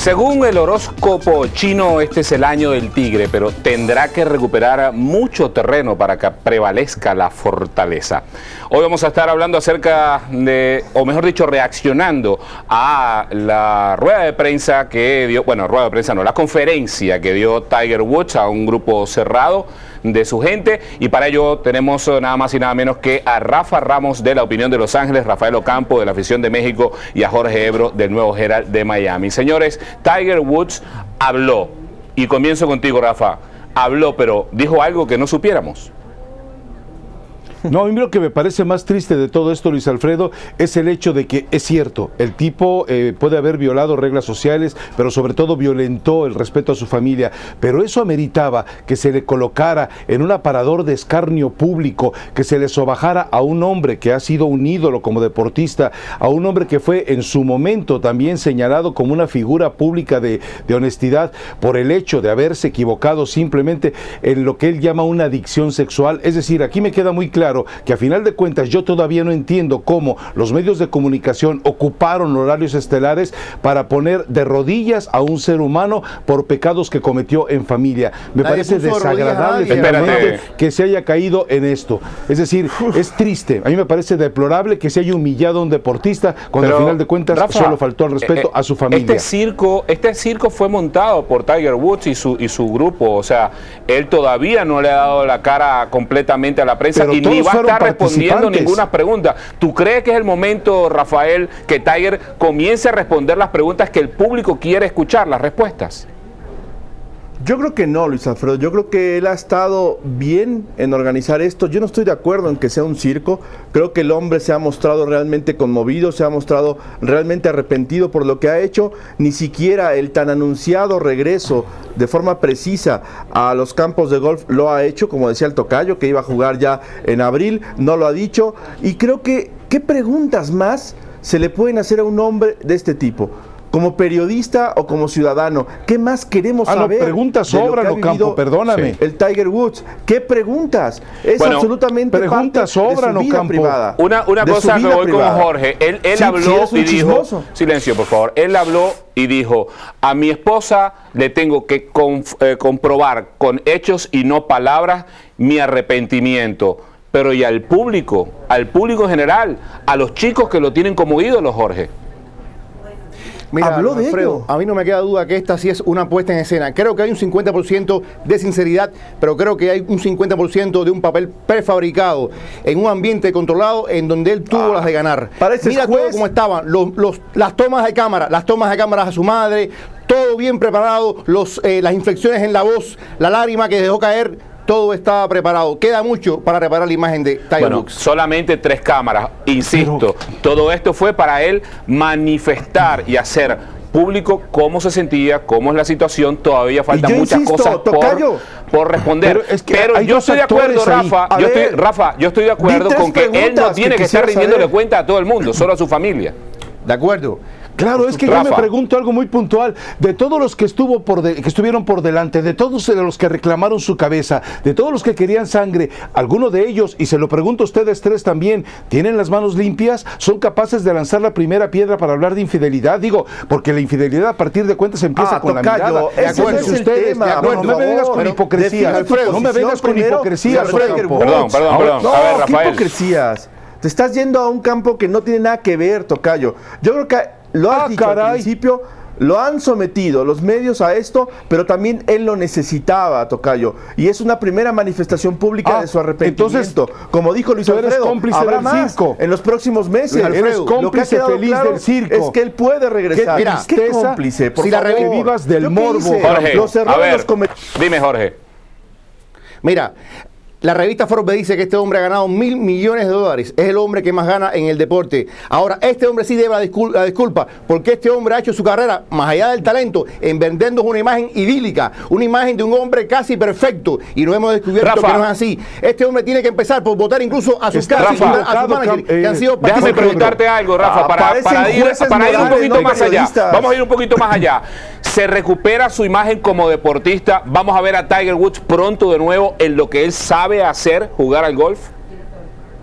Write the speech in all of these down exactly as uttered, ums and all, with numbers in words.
Según el horóscopo chino, este es el año del tigre, pero tendrá que recuperar mucho terreno para que prevalezca la fortaleza. Hoy vamos a estar hablando acerca de, o mejor dicho, reaccionando a la rueda de prensa que dio, bueno, rueda de prensa no, la conferencia que dio Tiger Woods a un grupo cerrado de su gente, y para ello tenemos nada más y nada menos que a Rafa Ramos de La Opinión de Los Ángeles, Rafael Ocampo de La Afición de México y a Jorge Ebro del Nuevo Herald de Miami. Señores, Tiger Woods habló, y comienzo contigo, Rafa. Habló, pero dijo algo que no supiéramos. No, a mí lo que me parece más triste de todo esto, Luis Alfredo, es el hecho de que es cierto, el tipo eh, puede haber violado reglas sociales, pero sobre todo violentó el respeto a su familia, pero eso ameritaba que se le colocara en un aparador de escarnio público, que se le sobajara a un hombre que ha sido un ídolo como deportista, a un hombre que fue en su momento también señalado como una figura pública de, de honestidad por el hecho de haberse equivocado simplemente en lo que él llama una adicción sexual. Es decir, aquí me queda muy claro que a final de cuentas yo todavía no entiendo cómo los medios de comunicación ocuparon horarios estelares para poner de rodillas a un ser humano por pecados que cometió en familia. Me Nadie parece desagradable Espérate. que se haya caído en esto. Es decir, Uf. es triste. A mí me parece deplorable que se haya humillado a un deportista cuando Pero, al final de cuentas Rafa, solo faltó al respeto eh, a su familia. Este circo, este circo fue montado por Tiger Woods y su, y su grupo. O sea, él todavía no le ha dado la cara completamente a la prensa. Pero y ni va a estar respondiendo ninguna pregunta. ¿Tú crees que es el momento, Rafael, que Tiger comience a responder las preguntas que el público quiere escuchar, las respuestas? Yo creo que no, Luis Alfredo. Yo creo que él ha estado bien en organizar esto. Yo no estoy de acuerdo en que sea un circo. Creo que el hombre se ha mostrado realmente conmovido, se ha mostrado realmente arrepentido por lo que ha hecho. Ni siquiera el tan anunciado regreso de forma precisa a los campos de golf lo ha hecho, como decía el tocayo, que iba a jugar ya en abril, no lo ha dicho. Y creo que, ¿qué preguntas más se le pueden hacer a un hombre de este tipo? Como periodista o como ciudadano, ¿qué más queremos ah, saber? No, preguntas sobran, Ocampo, perdóname. El Tiger Woods, ¿qué preguntas? Es bueno, absolutamente preguntas parte sobran, de su vida Ocampo. privada. Una, una cosa que voy privada. con Jorge. Él, él sí, habló sí y dijo, chismoso. silencio por favor, él habló y dijo, a mi esposa le tengo que conf, eh, comprobar con hechos y no palabras mi arrepentimiento. Pero y al público, al público en general, a los chicos que lo tienen como ídolos, Jorge. Mira, Habló de Alfredo, ello. a mí no me queda duda que esta sí es una puesta en escena. Creo que hay un cincuenta por ciento de sinceridad, pero creo que hay un cincuenta por ciento de un papel prefabricado en un ambiente controlado en donde él tuvo ah, las de ganar. Mira todo cómo estaban, los, los, las tomas de cámara, las tomas de cámaras a su madre, todo bien preparado, los, eh, las inflexiones en la voz, la lágrima que dejó caer. Todo estaba preparado. Queda mucho para reparar la imagen de Tiger bueno, Woods. Solamente tres cámaras. Insisto, Pero... todo esto fue para él manifestar y hacer público cómo se sentía, cómo es la situación. Todavía faltan muchas insisto, cosas por, por responder. Pero, es que Pero yo estoy de acuerdo, Rafa. Yo estoy, Rafa, yo estoy de acuerdo con que él no tiene que, que estar rindiéndole saber. cuenta a todo el mundo, solo a su familia. De acuerdo. Claro, es que Rafa. yo me pregunto algo muy puntual. De todos los que estuvo por de, que estuvieron por delante, de todos los que reclamaron su cabeza, de todos los que querían sangre, alguno de ellos, y se lo pregunto a ustedes tres también, ¿tienen las manos limpias? ¿Son capaces de lanzar la primera piedra para hablar de infidelidad? Digo, porque la infidelidad a partir de cuentas empieza ah, con tocayo, la mirada. De acuerdo, es ustedes, tema, de acuerdo, no, no me vengas con hipocresía, Alfredo, no me vengas con hipocresía, Alfredo. Perdón, perdón, perdón. No, a ver, Rafael. ¿qué hipocresías? Te estás yendo a un campo que no tiene nada que ver, tocayo. Yo creo que lo has ah, dicho caray. al principio, lo han sometido los medios a esto, pero también él lo necesitaba, tocayo. Y es una primera manifestación pública ah, de su arrepentimiento. Entonces, como dijo Luis Alfredo, habrá del más circo. en los próximos meses. Alfredo, eres cómplice lo que feliz claro del circo. Es que él puede regresar. ¿Qué, mira, ¿qué cómplice? Por si favor. la revivas del morbo. Jorge, los a ver, los dime, Jorge. Mira, la revista Forbes dice que este hombre ha ganado mil millones de dólares. Es el hombre que más gana en el deporte. Ahora, este hombre sí debe la disculpa, la disculpa porque este hombre ha hecho su carrera, más allá del talento, en vendernos una imagen idílica, una imagen de un hombre casi perfecto. Y no hemos descubierto Rafa. que no es así. Este hombre tiene que empezar por votar incluso a sus casas, a sus managers, que han sido... Déjame preguntarte algo, Rafa, para, para, ir, para ir un poquito no más allá. Vamos a ir un poquito más allá. Se recupera su imagen como deportista. Vamos a ver a Tiger Woods pronto de nuevo en lo que él sabe hacer, jugar al golf.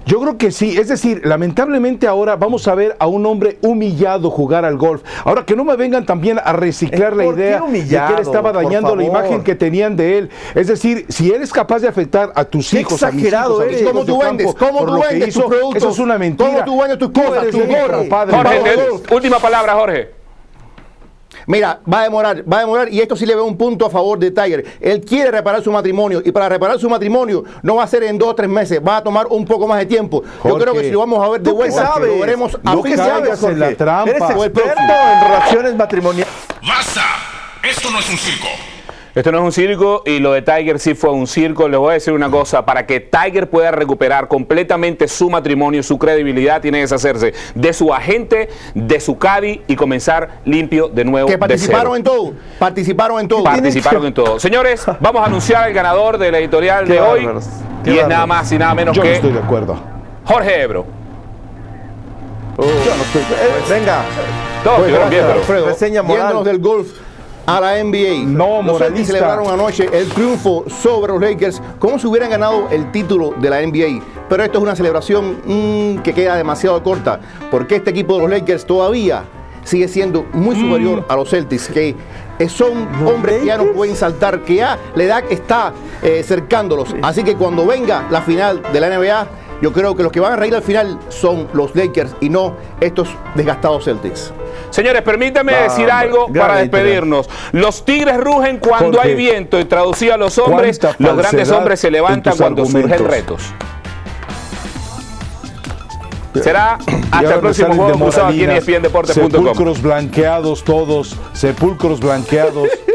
Yo creo que sí, es decir, lamentablemente ahora vamos a ver a un hombre humillado jugar al golf. Ahora que no me vengan también a reciclar la idea de que él estaba dañando la imagen que tenían de él. Es decir, si él es capaz de afectar a tus Qué hijos, a mis exagerado hijos, a mis eres. hijos ¿Cómo tú de vendes? campo, ¿Cómo por tú lo que vendes hizo, tus productos? eso es una mentira. ¿Cómo tú vendes tus Tú cosas, eres tu un gorra? padre. Jorge, Por te- favor. última palabra, Jorge. Mira, va a demorar, va a demorar y esto sí le veo un punto a favor de Tiger. Él quiere reparar su matrimonio y para reparar su matrimonio no va a ser en dos o tres meses, va a tomar un poco más de tiempo. Yo Jorge, creo que si lo vamos a ver de ¿Tú qué vuelta, sabes? lo veremos a No fin de caigas año. en Jorge. la trampa. Eres O el experto próximo. en relaciones matrimoniales. ¡Basta! Esto no es un circo. Esto no es un circo y lo de Tiger sí fue un circo. Les voy a decir una cosa, para que Tiger pueda recuperar completamente su matrimonio, su credibilidad, tiene que deshacerse de su agente, de su caddy y comenzar limpio de nuevo. Que participaron de en todo, participaron en todo. Participaron en todo. Señores, vamos a anunciar al ganador del editorial Qué de hoy bárbaros, y qué es bárbaros. nada más y nada menos Yo no que estoy de acuerdo. Jorge Ebro. Yo no estoy. Pues venga. Todos Pues, estuvieron bien, gracias, pero Alfredo. reseña moral. Yéndonos del golf a la N B A. No, Los Celtics moralista. celebraron anoche el triunfo sobre los Lakers como si hubieran ganado el título de la N B A. Pero esto es una celebración mmm, que queda demasiado corta, porque este equipo de los Lakers todavía sigue siendo muy superior a los Celtics, que eh, son hombres que ya no pueden saltar, que ya la edad está eh, cercándolos. Así que cuando venga la final de la N B A, yo creo que los que van a reír al final son los Lakers y no estos desgastados Celtics. señores, permítanme Va, decir algo gran para editorial. despedirnos. Los tigres rugen cuando Jorge, hay viento y traducido a los hombres, cuánta los grandes falsedad hombres se en levantan tus cuando surgen argumentos. retos. Será Y hasta ahora el próximo me salen juego de cruzado aquí en E moralinas, S P N Deportes punto com. sepulcros blanqueados todos, sepulcros blanqueados.